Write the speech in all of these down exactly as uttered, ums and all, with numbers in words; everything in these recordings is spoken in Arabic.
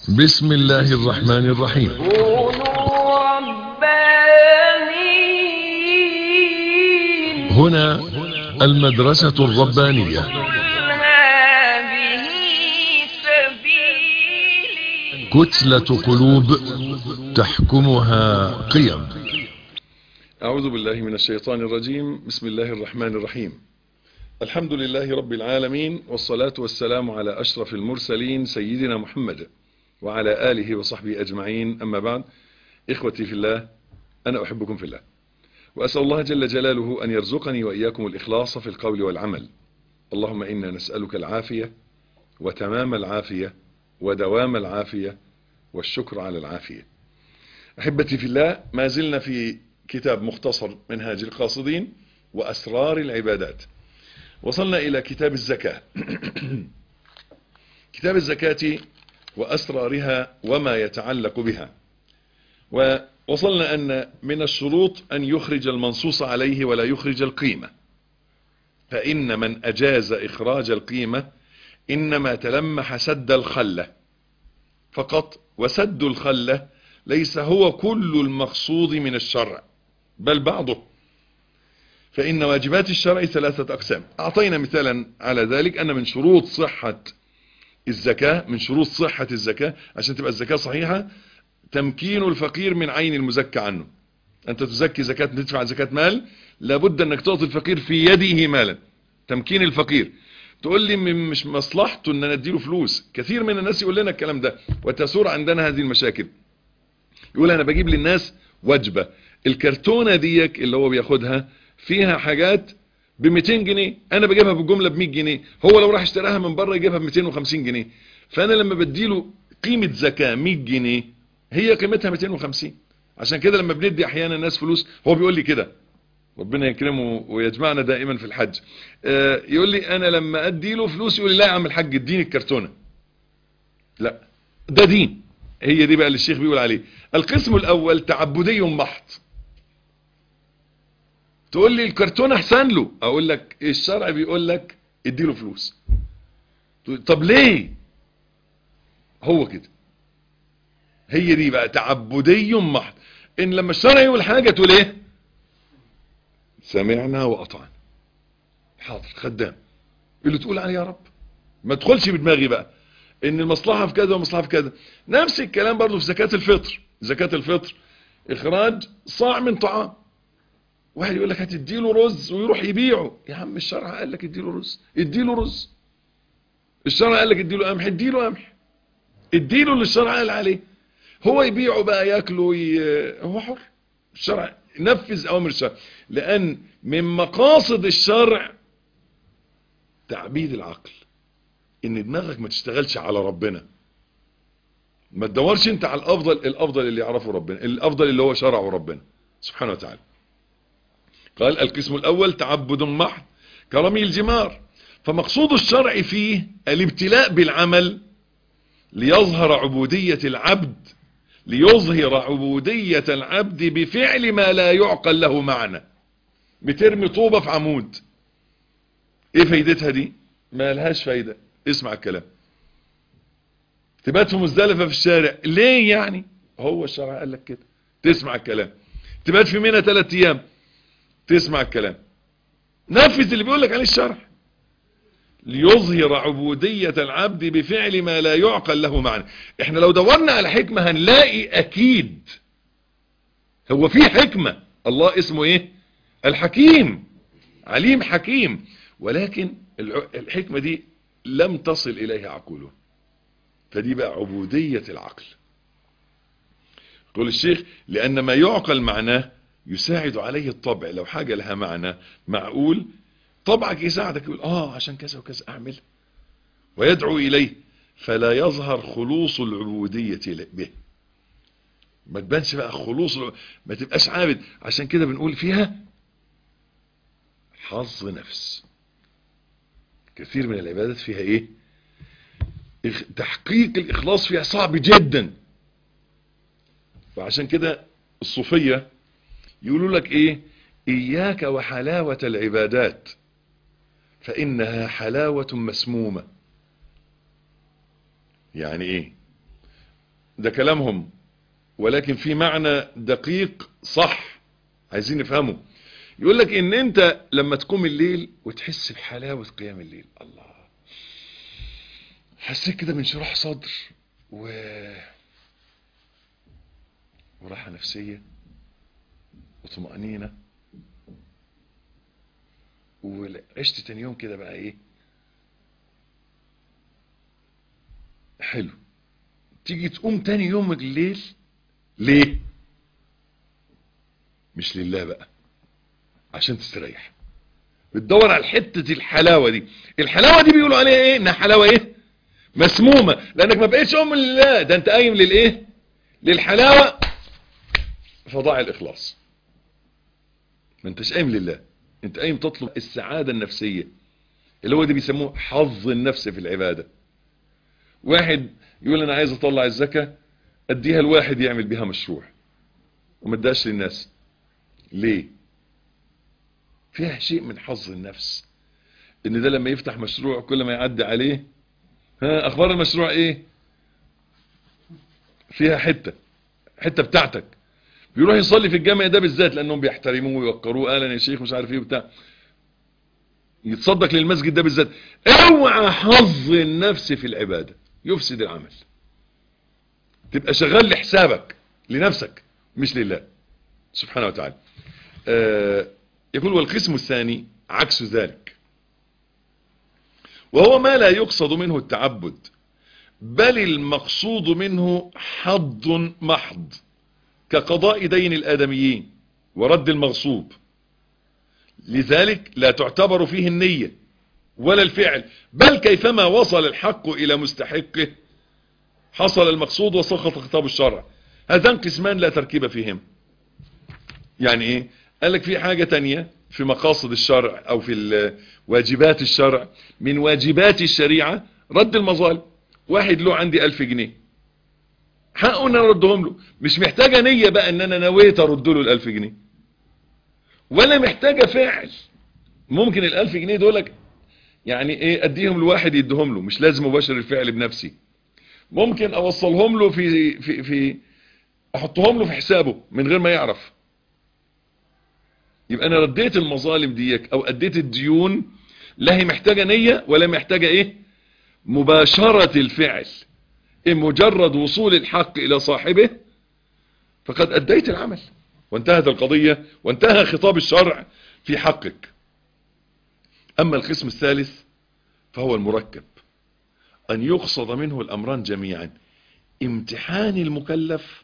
بسم الله الرحمن الرحيم. كونوا ربانيين. هنا المدرسة الربانية. هذه سبيلي. كتلة قلوب تحكمها قيم. أعوذ بالله من الشيطان الرجيم. بسم الله الرحمن الرحيم. الحمد لله رب العالمين، والصلاة والسلام على أشرف المرسلين سيدنا محمد وعلى آله وصحبه أجمعين. أما بعد، إخوتي في الله، أنا أحبكم في الله، وأسأل الله جل جلاله أن يرزقني وإياكم الإخلاص في القول والعمل. اللهم إنا نسألك العافية وتمام العافية ودوام العافية والشكر على العافية. أحبتي في الله، ما زلنا في كتاب مختصر منهاج القاصدين وأسرار العبادات. وصلنا إلى كتاب الزكاة. كتاب الزكاة وأسرارها وما يتعلق بها. ووصلنا أن من الشروط أن يخرج المنصوص عليه ولا يخرج القيمة، فإن من أجاز إخراج القيمة إنما تلمح سد الخلة فقط، وسد الخلة ليس هو كل المقصود من الشرع بل بعضه، فإن واجبات الشرع ثلاثة أقسام. أعطينا مثالا على ذلك أن من شروط صحة الزكاة من شروط صحة الزكاة عشان تبقى الزكاة صحيحة تمكين الفقير من عين المزكى عنه. أنت تزكي زكاة، تدفع زكاة مال، لابد أنك تعطي الفقير في يده مالا. تمكين الفقير. تقول لي مش مصلحته أن نديله فلوس. كثير من الناس يقول لنا الكلام ده، وتثور عندنا هذه المشاكل. يقول أنا بجيب للناس وجبة، الكرتونة ديك اللي هو بياخدها فيها حاجات ب مئتين جنيه، انا بجيبها بالجمله ب مئة جنيه، هو لو راح اشتراها من بره يجيبها ب مئتين وخمسين جنيه. فانا لما بديله قيمه زكاه مئة جنيه هي قيمتها مئتين وخمسين. عشان كده لما بندي احيانا الناس فلوس، هو بيقول لي كده، ربنا يكرمه ويجمعنا دائما في الحج، آه يقول لي انا لما ادي له فلوس يقول لي لا يا عم الحاج اديني الكرتونه. لا، ده دين. هي دي بقى اللي الشيخ بيقول عليه. القسم الاول تعبدي محض. تقول لي الكرتون احسن له، اقول لك الشرع بيقول لك اديله فلوس. طب ليه؟ هو كده. هي دي بقى تعبدي محض. ان لما الشرع يقول حاجه تقول ايه؟ سمعنا واطعنا. حاضر، خدام اللي تقول عليه يا رب. ما تدخلش بدماغي بقى ان المصلحه في كذا والمصلحه في كذا. نفس الكلام برضو في زكاه الفطر. زكاه الفطر اخراج صاع من طعام. واحد يقول لك هتديله رز ويروح يبيعه. يا عم الشرع قال لك اديله رز، اديله رز. الشرع قال لك اديله قمح، اديله قمح. اديله اللي الشرع قال عليه. هو يبيعه بقى ياكله ي... هو حر. الشرع نفذ اوامر الشرع، لان من مقاصد الشرع تعبيد العقل، ان دماغك ما تشتغلش على ربنا. ما تدورش انت على الافضل. الافضل اللي يعرفه ربنا، الافضل اللي هو شرعه ربنا سبحانه وتعالى. قال القسم الأول تعبد محض كرمي الجمار. فمقصود الشرع فيه الابتلاء بالعمل ليظهر عبودية العبد ليظهر عبودية العبد بفعل ما لا يعقل له معنى. بترمي طوبة في عمود، ايه فايدتها دي؟ ما لهاش فايدة. اسمع الكلام. تبات في مزدلفة في الشارع، ليه يعني؟ هو الشرع قال لك كده. تسمع الكلام. تبات في منى ثلاث ايام، تسمع الكلام. نفذ اللي بيقول لك عليه الشرع ليظهر عبودية العبد بفعل ما لا يعقل له معنى. احنا لو دورنا على حكمة هنلاقي اكيد هو في حكمة. الله اسمه ايه؟ الحكيم، عليم حكيم. ولكن الحكمة دي لم تصل اليها عقوله، فدي بقى عبودية العقل. يقول الشيخ لان ما يعقل معناه يساعد عليه الطبع. لو حاجة لها معنى معقول طبعك يساعدك، يقول اه عشان كذا وكذا اعمل، ويدعو اليه، فلا يظهر خلوص العبودية به. ما تبانش بقى خلوص، ما تبقاش عابد. عشان كده بنقول فيها حظ نفس. كثير من العبادات فيها ايه؟ تحقيق الاخلاص فيها صعب جدا. فعشان كده الصوفية يقولوا لك ايه؟ اياك وحلاوة العبادات فانها حلاوة مسمومة. يعني ايه؟ ده كلامهم، ولكن في معنى دقيق صح عايزين نفهمه. يقول لك ان انت لما تقوم الليل وتحس بحلاوة قيام الليل، الله، حسيت كده بانشراح صدر و وراحة نفسية وطمأنينة، وعشت تاني يوم كده بقى ايه حلو. تيجي تقوم تاني يوم الليل ليه؟ مش لله بقى، عشان تستريح. بتدور على حتة الحلاوة دي. الحلاوة دي بيقولوا عليها ايه؟ انها حلاوة ايه؟ مسمومة، لانك ما بقيتش ام لله، ده انت قايم للايه؟ للحلاوة، فضاع الاخلاص. ما انتش قايم لله، انت قايم تطلب السعادة النفسية، اللي هو دي بيسموه حظ النفس في العبادة. واحد يقول انا عايز اطلع الزكاة، اديها الواحد يعمل بيها مشروع وما اداش للناس، ليه؟ فيها شيء من حظ النفس، ان ده لما يفتح مشروع كل ما يعدي عليه، ها اخبار المشروع ايه؟ فيها حتة حتة بتاعتك. بيروح يصلي في الجامع ده بالذات لانهم بيحترموه ويوقروه، اهلا يا شيخ مش عارف ايه وبتاع، يتصدق للمسجد ده بالذات. اوعى حظ النفس في العبادة يفسد العمل. تبقى شغال لحسابك لنفسك مش لله سبحانه وتعالى. آه يقول والقسم الثاني عكس ذلك، وهو ما لا يقصد منه التعبد، بل المقصود منه حظ محض، كقضاء دين الآدميين ورد المغصوب. لذلك لا تعتبر فيه النية ولا الفعل، بل كيفما وصل الحق إلى مستحقه حصل المقصود وسقط خطاب الشرع. هذان قسمان لا تركيب فيهم. يعني ايه؟ قال لك في حاجة تانية في مقاصد الشرع او في واجبات الشرع. من واجبات الشريعة رد المظالم. واحد له عندي الف جنيه، حقه ان انا اردهم له، مش محتاجة نية بقى ان انا نويت ارد له الالف جنيه، ولا محتاجة فعل. ممكن الالف جنيه دولك يعني ايه اديهم لواحد يديهم له، مش لازم مباشر الفعل بنفسي. ممكن اوصلهم له في في في احطهم له في حسابه من غير ما يعرف، يبقى انا رديت المظالم ديك او اديت الديون. لا هي محتاجة نية ولا محتاجة ايه مباشرة الفعل، إن مجرد وصول الحق الى صاحبه فقد اديت العمل وانتهت القضية وانتهى خطاب الشرع في حقك. اما القسم الثالث فهو المركب، ان يقصد منه الامران جميعا، امتحان المكلف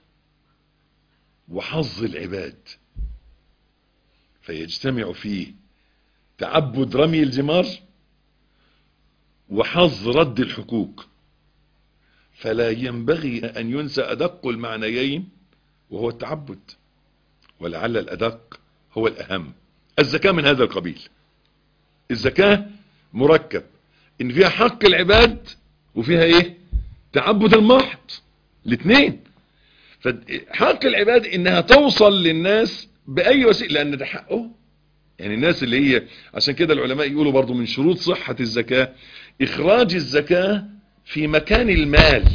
وحظ العباد، فيجتمع فيه تعبد رمي الجمار وحظ رد الحقوق. فلا ينبغي ان ينسى ادق المعنيين وهو التعبد، ولعل الادق هو الاهم. الزكاة من هذا القبيل. الزكاة مركب، ان فيها حق العباد وفيها ايه تعبد المحض، الاثنين. فحق العباد انها توصل للناس باي وسيله، لان ده حقه. يعني الناس اللي هي، عشان كده العلماء يقولوا برضو من شروط صحة الزكاة اخراج الزكاة في مكان المال،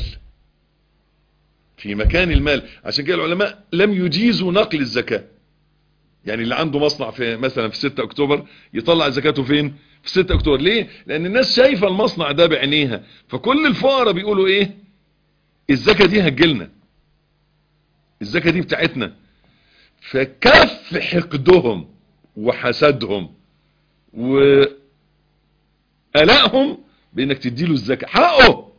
في مكان المال. عشان كده العلماء لم يجيزوا نقل الزكاة. يعني اللي عنده مصنع في مثلا في ستة اكتوبر يطلع زكاته فين؟ في ستة اكتوبر. ليه؟ لان الناس شايفة المصنع ده بعينيها، فكل الفقراء بيقولوا ايه الزكاة دي هتجيلنا، الزكاة دي بتاعتنا. فكف حقدهم وحسدهم وقلقهم بانك تديله الزكاة حقه.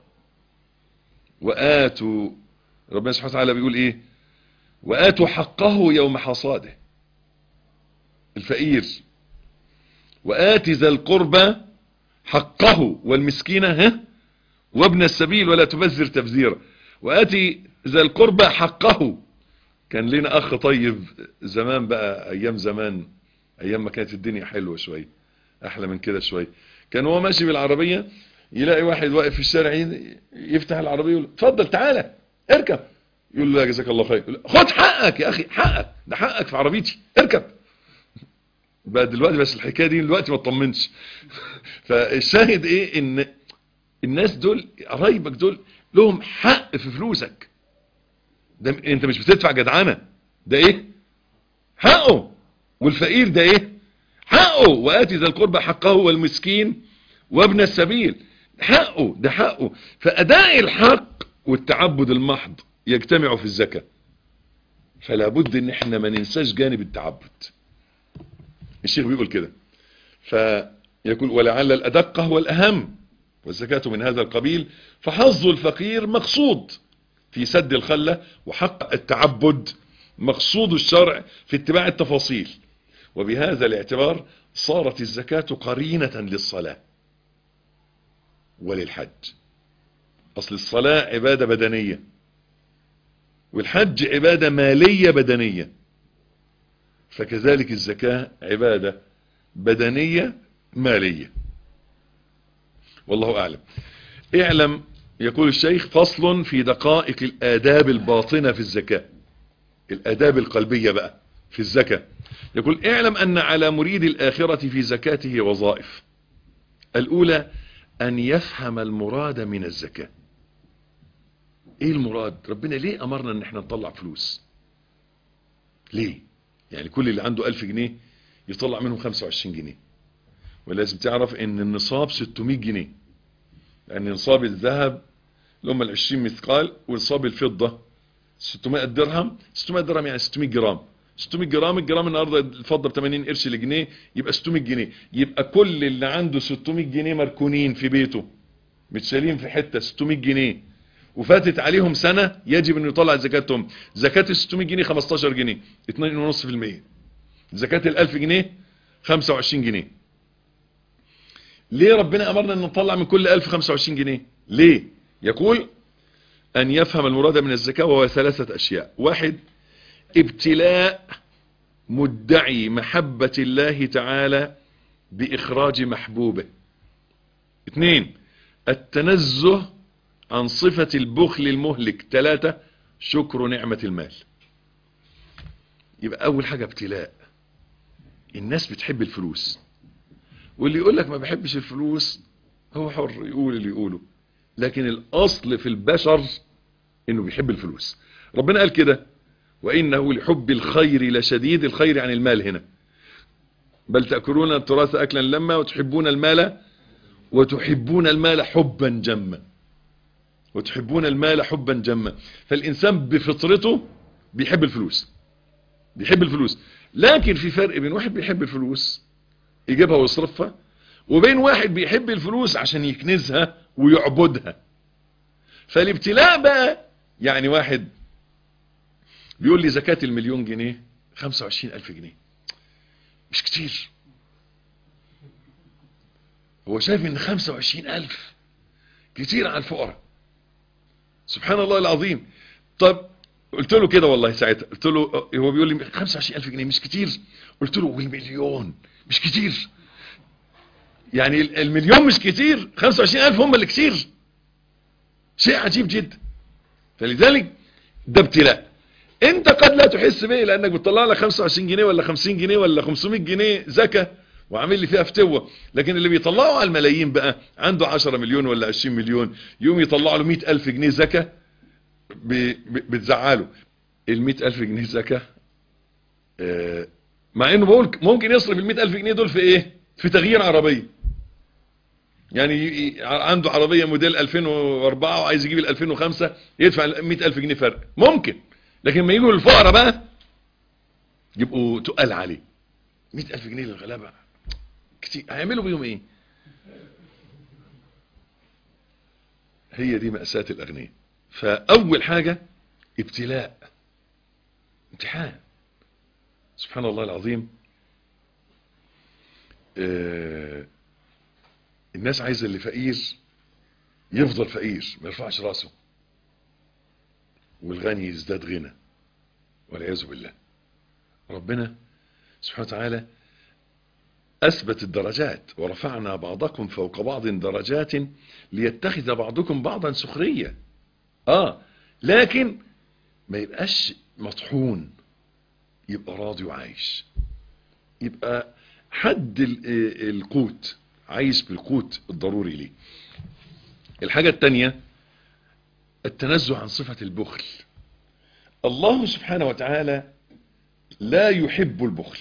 وآتوا، ربنا سبحانه وتعالى بيقول ايه؟ وآتوا حقه يوم حصاده، الفقير. وآت ذا القربى حقه والمسكين ها وابن السبيل ولا تبذر تبذيرا. وآتي ذا القربى حقه. كان لنا اخ طيب زمان بقى، ايام زمان، ايام ما كانت الدنيا حلوة شوية، احلى من كده شوية. كان هو ماشي بالعربية يلاقي واحد واقف في الشارع يفتح العربية يقول اتفضل تعالى اركب، يقول له جزاك الله خير، خد حقك يا اخي، حقك ده حقك في عربيتي اركب. بقى دلوقتي بس الحكاية دي دلوقتي ما تطمنش. فالشاهد ايه؟ ان الناس دول قرايبك دول لهم حق في فلوسك، ده انت مش بتدفع جدعنة، ده ايه حقه. والفقير ده ايه حقه. وآتي ذا القربى حقه والمسكين وابن السبيل، حقه ده حقه. فأداء الحق والتعبد المحض يجتمع في الزكاة. فلا بد ان احنا ما ننساش جانب التعبد. الشيخ بيقول كده، فيقول ولعل الأدق هو الأهم والزكاة من هذا القبيل، فحظ الفقير مقصود في سد الخلة، وحق التعبد مقصود الشرع في اتباع التفاصيل. وبهذا الاعتبار صارت الزكاة قرينة للصلاة وللحج. أصل الصلاة عبادة بدنية، والحج عبادة مالية بدنية، فكذلك الزكاة عبادة بدنية مالية. والله أعلم. اعلم، يقول الشيخ، فصل في دقائق الآداب الباطنة في الزكاة، الآداب القلبية بقى في الزكاة. يقول اعلم أن على مريد الآخرة في زكاته وظائف. الأولى أن يفهم المراد من الزكاة. ايه المراد؟ ربنا ليه أمرنا ان احنا نطلع فلوس؟ ليه؟ يعني كل اللي عنده ألف جنيه يطلع منهم خمسة وعشرين جنيه، ولازم تعرف ان النصاب ستمائة جنيه، لأن نصاب الذهب اللي هم العشرين مثقال، ونصاب الفضة ستمائة درهم. ستمائة درهم يعني ستمائة جرام. ستمائة جرام، الجرام النهارده الفضة ب ثمانين قرش لجنيه، يبقى ستمائة جنيه. يبقى كل اللي عنده ستمائة جنيه مركونين في بيته متشالين في حتة ستمائة جنيه، وفاتت عليهم سنة، يجب انه يطلع زكاتهم. زكاة ال ستمائة جنيه خمستاشر جنيه، اثنين فاصلة خمسة بالمئة. زكاة ال ألف جنيه خمسة وعشرين جنيه. ليه ربنا امرنا ان نطلع من كل ألف خمسة وعشرين جنيه؟ ليه؟ يقول ان يفهم المراد من الزكاة، وهو ثلاثة اشياء. واحد، ابتلاء مدعي محبة الله تعالى باخراج محبوبه. اثنين، التنزه عن صفة البخل المهلك. ثلاثة، شكر نعمة المال. يبقى اول حاجة ابتلاء. الناس بتحب الفلوس، واللي يقول لك ما بحبش الفلوس هو حر يقول اللي يقوله، لكن الاصل في البشر انه بيحب الفلوس. ربنا قال كده، وانه لحب الخير لشديد. الخير عن المال هنا. بل تأكلون التراث اكلا لما وتحبون المال وتحبون المال حبا جما. وتحبون المال حبا جما. فالانسان بفطرته بيحب الفلوس، بيحب الفلوس. لكن في فرق بين واحد بيحب الفلوس يجيبها ويصرفها، وبين واحد بيحب الفلوس عشان يكنزها ويعبدها. فالابتلاء بقى، يعني واحد بيقول لي زكاة المليون جنيه خمسة وعشرين ألف جنيه مش كتير. هو شايف ان خمسة وعشرين ألف كتير على الفقراء. سبحان الله العظيم. طب قلت له كده والله ساعتها، قلت له، هو بيقول لي خمسة وعشرين ألف جنيه مش كتير. قلت له والمليون مش كتير؟ يعني المليون مش كتير، خمسة وعشرين ألف هم اللي كتير. شيء عجيب جدا. فلذلك ده ابتلاء. انت قد لا تحس به لانك بتطلع لك خمسة وعشرين جنيه ولا خمسين جنيه ولا خمسمائة جنيه زكاة وعامل لي فيها فتوة. لكن اللي بيطلعوا على الملايين بقى، عنده عشرة مليون ولا عشرين مليون، يوم يطلعوا له مئة ألف جنيه زكاة بتزعله. المئة ألف جنيه زكاة، اه مع انه بقول ممكن يصرف المئة ألف جنيه دول في ايه؟ في تغيير عربية. يعني عنده عربية موديل ألفين وأربعة وعايز يجيب ال ألفين وخمسة، يدفع مئة ألف جنيه فرق ممكن. لكن ما يجوا للفقراء بقى يبقوا تقال عليه. مئة ألف جنيه للغلابة كتير، هيعملوا بيهم ايه؟ هي دي مأساة الأغنياء. فأول حاجة ابتلاء، امتحان. سبحان الله العظيم. آه الناس عايزة اللي فقير يفضل فقير ما يرفعش راسه، والغني يزداد غنى، والعياذ بالله. ربنا سبحانه وتعالى أثبت الدرجات، ورفعنا بعضكم فوق بعض درجات ليتخذ بعضكم بعضا سخرية. آه لكن ما يبقاش مطحون، يبقى راضي وعايش. يبقى حد القوت، عايش بالقوت الضروري ليه. الحاجة التانية التنزه عن صفة البخل. الله سبحانه وتعالى لا يحب البخل،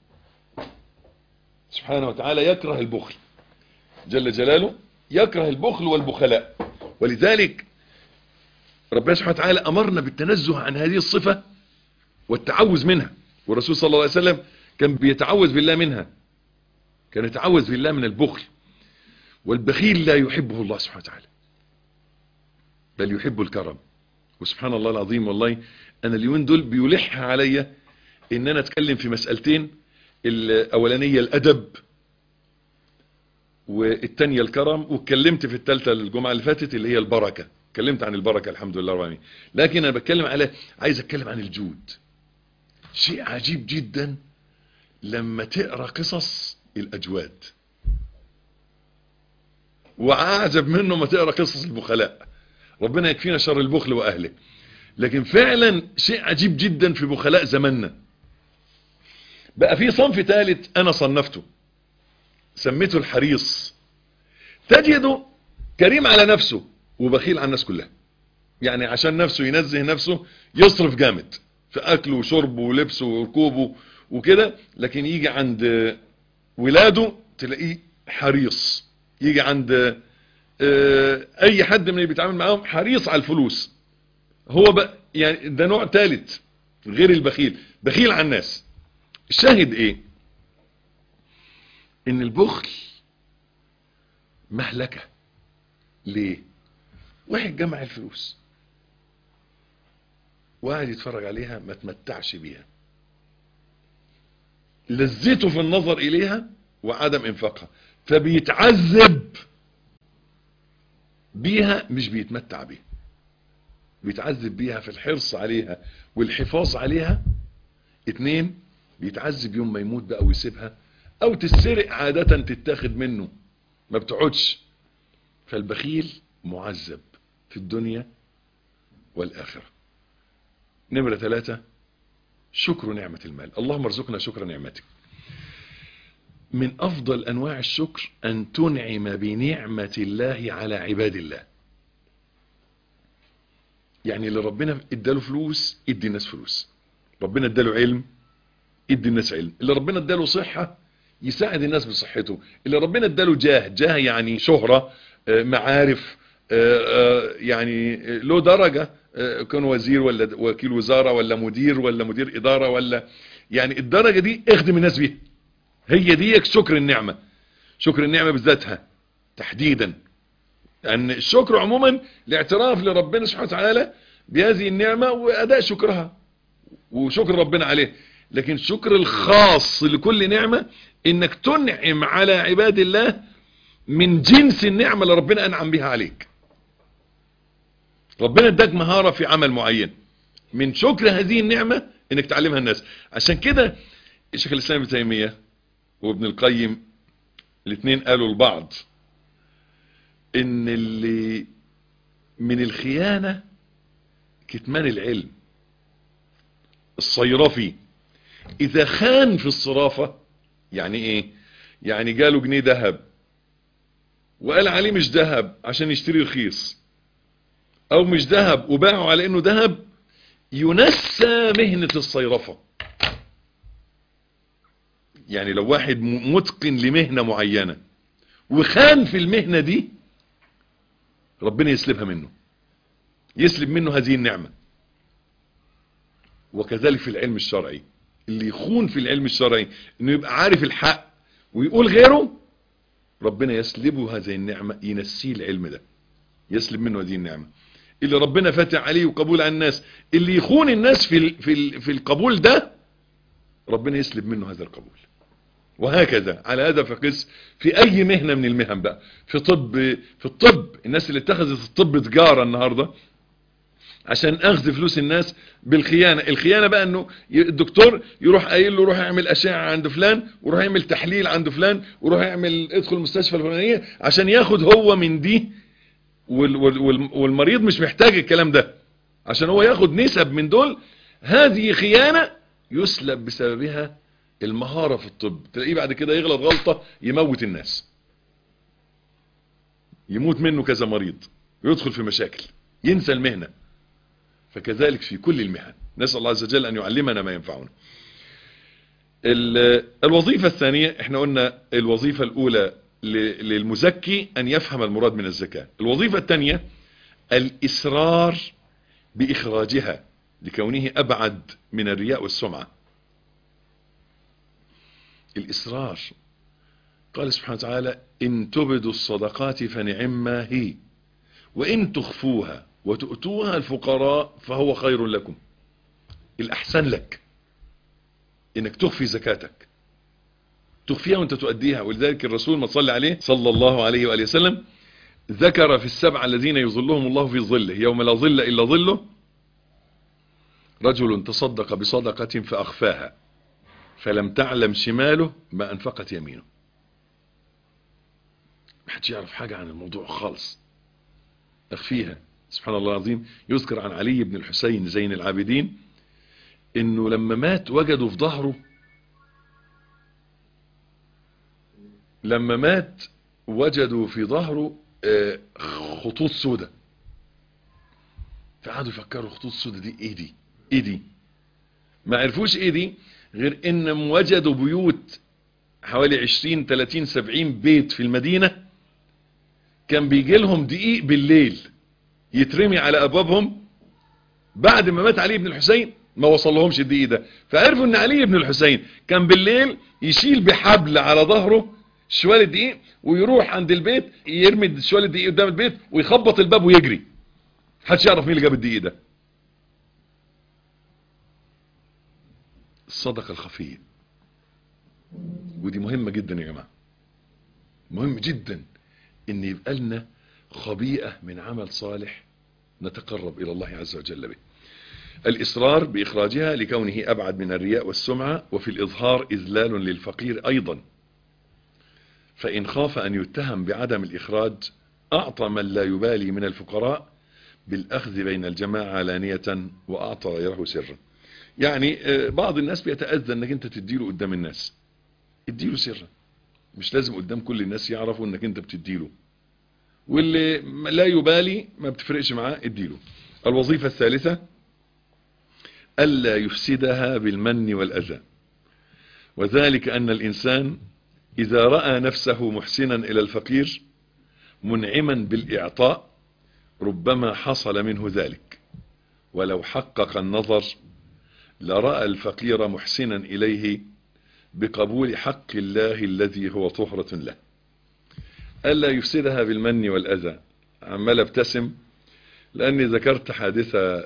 سبحانه وتعالى يكره البخل جل جلاله، يكره البخل والبخلاء. ولذلك ربنا سبحانه وتعالى أمرنا بالتنزه عن هذه الصفة والتعوذ منها، والرسول صلى الله عليه وسلم كان بيتعوذ بالله منها، كان يتعوذ بالله من البخل. والبخيل لا يحبه الله سبحانه وتعالى، بل يحب الكرم. وسبحان الله العظيم، والله أنا اليومين دول بيلح عليا إن أنا أتكلم في مسألتين، الأولانية الأدب والتانية الكرم، واتكلمت في الثالثة الجمعة اللي فاتت اللي هي البركة، اتكلمت عن البركة الحمد لله رب العالمين. لكن أنا بتكلم على عايز أتكلم عن الجود. شيء عجيب جدا لما تقرأ قصص الأجواد، وأعجب منه ما تقرأ قصص البخلاء. ربنا يكفينا شر البخل وأهله. لكن فعلا شيء عجيب جدا في بخلاء زماننا. بقى في صنف ثالث أنا صنفته، سميته الحريص. تجده كريم على نفسه وبخيل على الناس كلها. يعني عشان نفسه ينزه نفسه يصرف جامد في أكله وشربه ولبسه وركوبه وكده، لكن يجي عند ولاده تلاقيه حريص. يجي عند اي حد من اللي بيتعامل معاهم حريص على الفلوس. هو بقى يعني ده نوع ثالث غير البخيل، بخيل على الناس. الشاهد ايه؟ ان البخل مهلكة. ليه؟ واحد جمع الفلوس وقاعد يتفرج عليها ما تمتعش بيها، لذته في النظر اليها وعدم انفاقها، فبيتعذب بيها مش بيتمتع بيها. بيتعذب بيها في الحرص عليها والحفاظ عليها. اتنين، بيتعذب يوم ما يموت بقى ويسيبها، او تتسرق عادة تتاخد منه ما بتقعدش. فالبخيل معذب في الدنيا والآخرة. نمرة ثلاثة، شكر نعمة المال. اللهم ارزقنا شكر نعمتك. من أفضل أنواع الشكر أن تنعم بنعمة الله على عباد الله. يعني اللي ربنا اداله فلوس ادي الناس فلوس، ربنا اداله علم ادي الناس علم، اللي ربنا اداله صحة يساعد الناس بصحته، اللي ربنا اداله جاه، جاه يعني شهرة، معارف، يعني له درجة، كان وزير ولا وكيل وزارة ولا مدير ولا مدير إدارة، ولا يعني الدرجة دي اخدم الناس بيها. هي دي شكر النعمة. شكر النعمة بذاتها تحديدا، أن يعني الشكر عموما الاعتراف لربنا سبحانه وتعالى بهذه النعمة وأداء شكرها وشكر ربنا عليه. لكن الشكر الخاص لكل نعمة انك تنعم على عباد الله من جنس النعمة اللي ربنا انعم بها عليك. ربنا اداك مهارة في عمل معين، من شكر هذه النعمة انك تعلمها الناس. عشان كده الشيخ الاسلام ابن تيمية وابن القيم الاثنين قالوا لبعض ان اللي من الخيانة كتمان العلم. الصيرفي اذا خان في الصرافة، يعني ايه؟ يعني جاله جنيه ذهب وقال عليه مش ذهب عشان يشتري رخيص، او مش ذهب وباعه على انه ذهب، ينسى مهنة الصيرفة. يعني لو واحد متقن لمهنة معينة وخان في المهنة دي، ربنا يسلبها منه، يسلب منه هذه النعمة. وكذلك في العلم الشرعي، اللي يخون في العلم الشرعي انه يبقى عارف الحق ويقول غيره، ربنا يسلبه هذه النعمة، ينسيه العلم ده، يسلب منه هذه النعمة. اللي ربنا فاتح عليه وقبول على الناس، اللي يخون الناس في في في القبول ده، ربنا يسلب منه هذا القبول. وهكذا على هذا فقس في اي مهنة من المهن بقى. في طب، في الطب الناس اللي اتخذت الطب تجارة النهاردة عشان اخذ فلوس الناس بالخيانة. الخيانة بقى انه الدكتور يروح قايل له روح اعمل اشعة عند فلان، وروح يعمل تحليل عند فلان، وروح يعمل ادخل المستشفى الفلانية عشان ياخد هو من دي، والمريض مش محتاج الكلام ده، عشان هو ياخد نسب من دول. هذه خيانة يسلب بسببها المهارة في الطب. تلاقيه بعد كده يغلط غلطة يموت الناس، يموت منه كذا مريض ويدخل في مشاكل، ينسى المهنة. فكذلك في كل المهن. نسأل الله عز وجل أن يعلمنا ما ينفعنا. الوظيفة الثانية، احنا قلنا الوظيفة الأولى للمزكي أن يفهم المراد من الزكاة. الوظيفة الثانية الإصرار بإخراجها لكونه أبعد من الرياء والسمعة. الإصرار، قال سبحانه وتعالى إن تبدوا الصدقات فنعما هي وإن تخفوها وتؤتوها الفقراء فهو خير لكم. الأحسن لك إنك تخفي زكاتك، تخفيها وانت تؤديها. ولذلك الرسول ما صلى عليه صلى الله عليه وآله وسلم ذكر في السبعة الذين يظلهم الله في ظله يوم لا ظل إلا ظله رجل تصدق بصدقة فأخفاها فلم تعلم شماله ما أنفقت يمينه. ما حدش يعرف حاجة عن الموضوع خالص، أخفيها. سبحان الله العظيم. يذكر عن علي بن الحسين زين العابدين إنه لما مات وجدوا في ظهره، لما مات وجدوا في ظهره خطوط سودة، فقعدوا يفكروا خطوط سودة دي ايه دي ايه دي ما عرفوش ايه دي، غير انهم وجدوا بيوت حوالي عشرين تلاتين سبعين بيت في المدينة كان بيجي لهم دقيق بالليل يترمي على ابوابهم. بعد ما مات علي بن الحسين ما وصل لهمش الدقيق ده، فعرفوا ان علي بن الحسين كان بالليل يشيل بحبل على ظهره شوال الدقيق ويروح عند البيت يرمي شوال الدقيق قدام البيت ويخبط الباب ويجري، محدش يعرف مين اللي جاب الدقيق ده. الصدقة الخفية، ودي مهمة جدا يا جماعة، مهم جدا ان يبقى لنا خبيئة من عمل صالح نتقرب الى الله عز وجل به. الإصرار بإخراجها لكونه أبعد من الرياء والسمعة، وفي الإظهار إذلال للفقير أيضا، فإن خاف أن يتهم بعدم الإخراج أعطى من لا يبالي من الفقراء بالأخذ بين الجماعة علانية وأعطى غيره سرا. يعني بعض الناس بيتأذى أنك أنت تديله قدام الناس، اديله سرا، مش لازم قدام كل الناس يعرفوا أنك أنت بتديله، واللي لا يبالي ما بتفرقش معاه اديله. الوظيفة الثالثة ألا يفسدها بالمن والأذى، وذلك أن الإنسان إذا رأى نفسه محسنا إلى الفقير منعما بالإعطاء ربما حصل منه ذلك، ولو حقق النظر لرأى الفقير محسنا إليه بقبول حق الله الذي هو طهرة له. ألا يفسدها بالمن والأذى. عمال ابتسم لأني ذكرت حادثة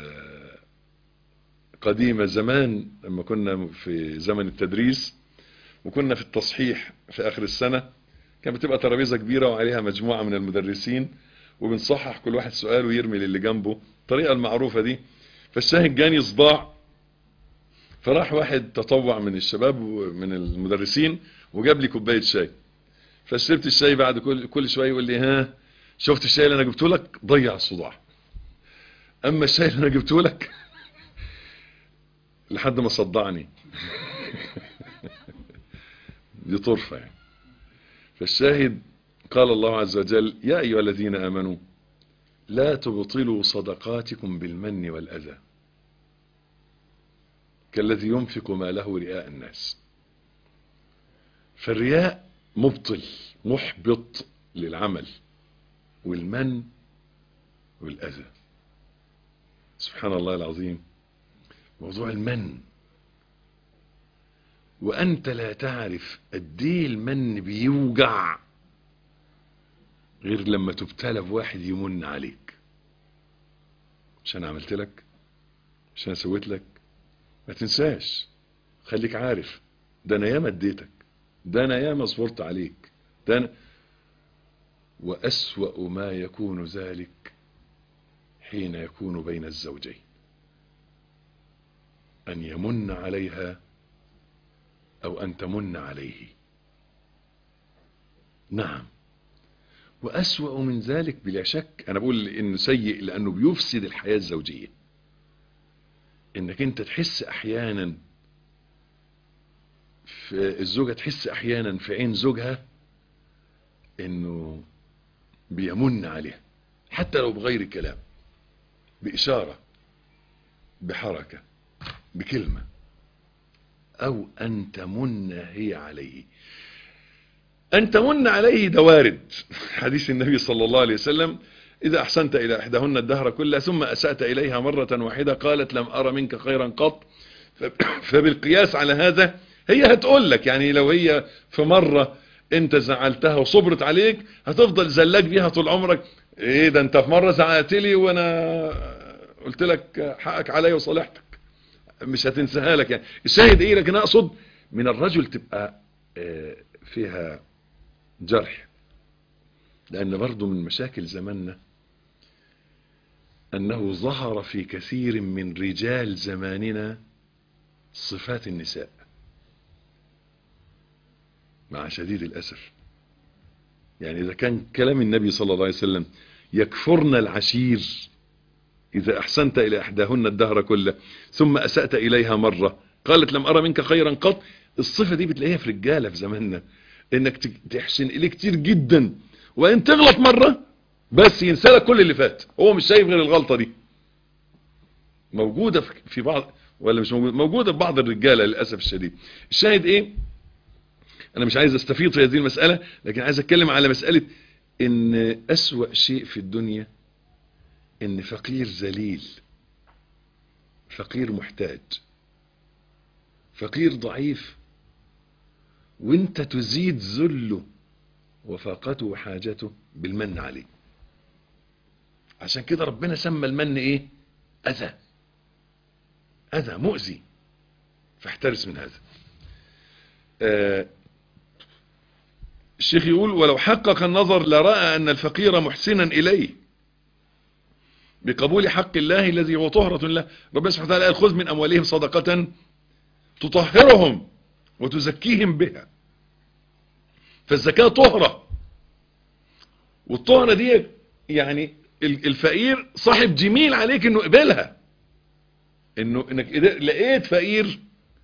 قديمة زمان لما كنا في زمن التدريس وكنا في التصحيح في آخر السنة، كان بتبقى ترابيزة كبيرة وعليها مجموعة من المدرسين وبنصحح كل واحد سؤال ويرمي للي جنبه، الطريقة المعروفة دي. فالشاهد جاني صداع، فراح واحد تطوع من الشباب ومن المدرسين وجاب لي كوباية شاي، فشربت الشاي. بعد كل كل شوية يقول لي ها شفت الشاي اللي انا جبته لك؟ ضيع الصداع. اما الشاي اللي انا جبته لك لحد ما صدعني. دي طرفة يعني. فالشاهد قال الله عز وجل يا أيها الذين آمنوا لا تبطلوا صدقاتكم بالمن والأذى كالذي ينفق ماله رئاء الناس. فالرياء مبطل محبط للعمل، والمن والأذى سبحان الله العظيم. موضوع المن، وأنت لا تعرف قد ايه المن بيوجع غير لما تبتلى بواحد يمن عليك. مش أنا عملت لك، مش أنا سويت لك، ما تنساش، خليك عارف ده أنا ياما اديتك، ده أنا ياما صبرت عليك، ده أنا. وأسوأ ما يكون ذلك حين يكون بين الزوجين، أن يمن عليها أو أن تمن عليه. نعم، وأسوأ من ذلك بلا شك، أنا بقول إنه سيء لأنه بيفسد الحياة الزوجية. إنك أنت تحس أحيانا في الزوجة، تحس أحيانا في عين زوجها إنه بيمن عليها حتى لو بغير كلام، بإشارة. بحركة بكلمة، او ان تمن هي عليه. ان تمن عليه ده وارد، حديث النبي صلى الله عليه وسلم: اذا احسنت الى احداهن الدهر كله ثم اسأت اليها مرة واحدة قالت لم ارى منك خيرا قط. فبالقياس على هذا هي هتقول لك، يعني لو هي في مرة انت زعلتها وصبرت عليك هتفضل زلاك بيها طول عمرك. ايه ده انت في مرة زعلت لي وانا قلت لك حقك عليا وصالحتك، مش هتنساها لك يعني. الشاهد ايه؟ لكن اقصد من الرجل تبقى فيها جرح، لان برضو من مشاكل زماننا انه ظهر في كثير من رجال زماننا صفات النساء مع شديد الاسف. يعني اذا كان كلام النبي صلى الله عليه وسلم: يكفرن العشير اذا احسنت الى احداهن الدهر كله ثم اسأت اليها مرة قالت لم ارى منك خيرا قط. الصفة دي بتلاقيها في رجالة في زماننا، انك تحسن اليه كتير جدا، وان تغلط مرة بس ينسى لك كل اللي فات، هو مش شايف غير الغلطة دي. موجودة في بعض، ولا مش موجودة؟ موجودة في بعض الرجالة للأسف الشديد. الشاهد ايه؟ انا مش عايز استفيض في هذه المسألة، لكن عايز اتكلم على مسألة ان اسوأ شيء في الدنيا ان فقير ذليل، فقير محتاج، فقير ضعيف، وانت تزيد ذله وفاقته وحاجته بالمن عليه. عشان كده ربنا سمى المن ايه؟ اذى، اذى مؤذي، فاحترس من هذا. آه الشيخ يقول: ولو حقق النظر لرأى ان الفقير محسنا اليه بقبول حق الله الذي هو طهرة له. ربنا سبحانه وتعالى قال: خذ من اموالهم صدقة تطهرهم وتزكيهم بها. فالزكاة طهرة، والطهرة دي يعني الفقير صاحب جميل عليك انه قبلها، انه انك لقيت فقير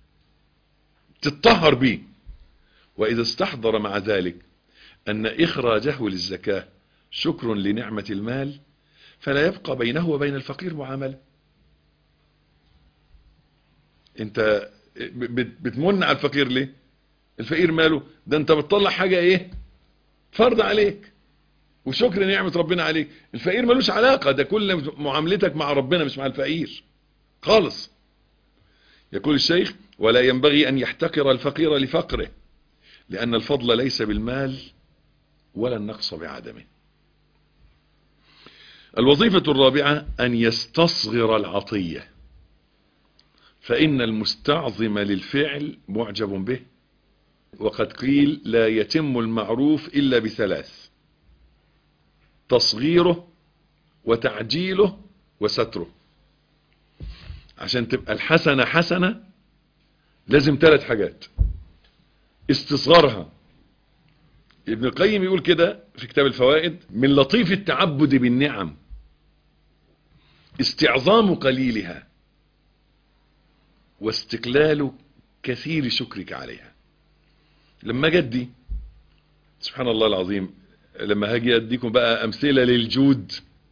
تتطهر بيه. واذا استحضر مع ذلك ان اخراجه للزكاة شكر لنعمة المال فلا يبقى بينه وبين الفقير معاملة. انت بتمن على الفقير ليه؟ الفقير ماله؟ ده انت بتطلع حاجة ايه؟ فرض عليك وشكر نعمة ربنا عليك. الفقير ملوش علاقة، ده كل معاملتك مع ربنا مش مع الفقير خالص. يقول الشيخ: ولا ينبغي ان يحتقر الفقير لفقره، لان الفضل ليس بالمال ولا النقص بعدمه. الوظيفة الرابعة ان يستصغر العطية، فان المستعظم للفعل معجب به. وقد قيل: لا يتم المعروف الا بثلاث: تصغيره وتعجيله وستره. عشان تبقى الحسنة حسنة لازم ثلاث حاجات: استصغارها. ابن القيم يقول كده في كتاب الفوائد: من لطيف التعبد بالنعم استعظام قليلها واستقلال كثير شكرك عليها. لما جدي سبحان الله العظيم، لما هاجي اديكم بقى امثلة للجود،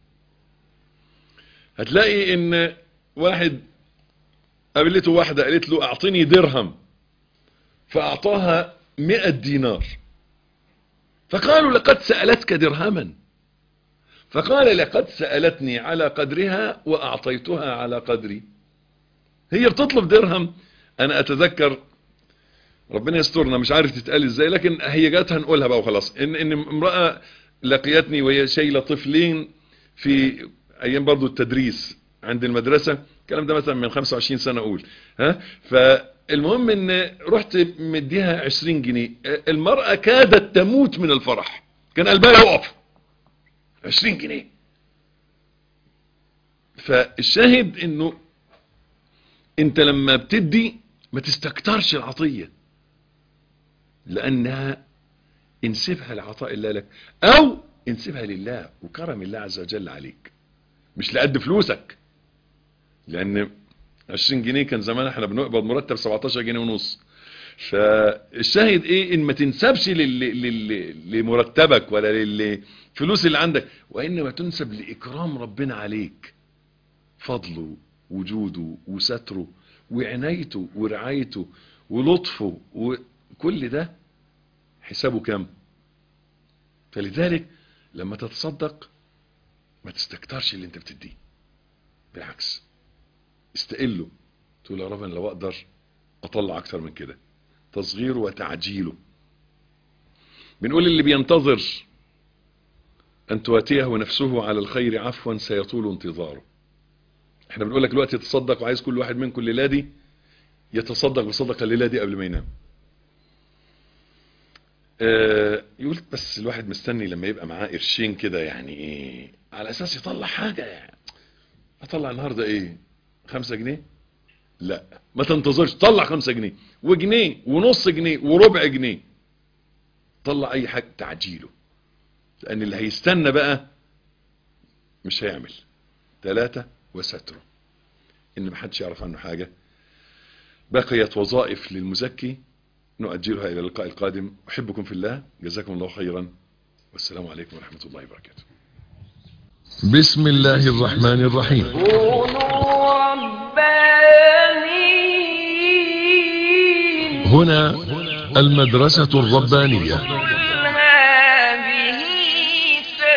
هتلاقي ان واحد قابلته واحدة قالت له: اعطيني درهم، فاعطاها مئة دينار، فقالوا: لقد سألتك درهما، فقال: لقد سألتني على قدرها واعطيتها على قدري. هي بتطلب درهم. انا اتذكر، ربنا يسترنا، مش عارف تتقال ازاي، لكن هي جاتها نقولها بقى وخلاص، ان ان امرأة لقيتني وهي شايله طفلين في ايام برضو التدريس عند المدرسة، الكلام ده مثلا من خمسة وعشرين سنة اقول، ها فالمهم ان رحت مديها عشرين جنيه. المرأة كادت تموت من الفرح، كان قلبها يقف. عشرين جنيه. فالشاهد انه انت لما بتدي ما تستكترش العطية، لانها انسبها لعطاء الله لك، او انسبها لله وكرم الله عز وجل عليك، مش لقد فلوسك. لان عشرين جنيه كان زمان احنا بنقبض مرتب سبعتاشر جنيه ونص. فالشاهد ايه؟ ان ما تنسبش لمرتبك ولا للفلوس اللي عندك، وانما تنسب لاكرام ربنا عليك، فضله وجوده وستره وعنايته ورعايته ولطفه وكل ده حسابه كم. فلذلك لما تتصدق ما تستكترش اللي انت بتديه، بالعكس استقله، تقول يا رب انا لو اقدر اطلع اكتر من كده. تصغيره وتعجيله. بنقول اللي بينتظر ان تواتيه نفسه على الخير عفوا سيطول انتظاره. احنا بنقول لك دلوقتي تصدق، وعايز كل واحد منكم الليله دي يتصدق بصدقه الليله دي قبل ما ينام. اه يقول بس الواحد مستني لما يبقى معاه قرشين كده، يعني ايه على اساس يطلع حاجه. يعني اطلع النهارده ايه؟ خمسة جنيه؟ لا، ما تنتظرش، طلع خمسة جنيه وجنيه ونص جنيه وربع جنيه، طلع اي حاجه. تعجيله، لان اللي هيستنى بقى مش هيعمل. ثلاثة وستره، ان محدش يعرف عنه حاجه. بقيت وظائف للمزكي نؤجلها الى اللقاء القادم. احبكم في الله، جزاكم الله خيرا، والسلام عليكم ورحمه الله وبركاته. بسم الله الرحمن الرحيم. كونوا ربانيين. هنا المدرسة الربانية. قل هذه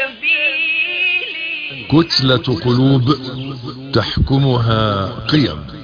سبيلي. كتلة قلوب تحكمها قيم.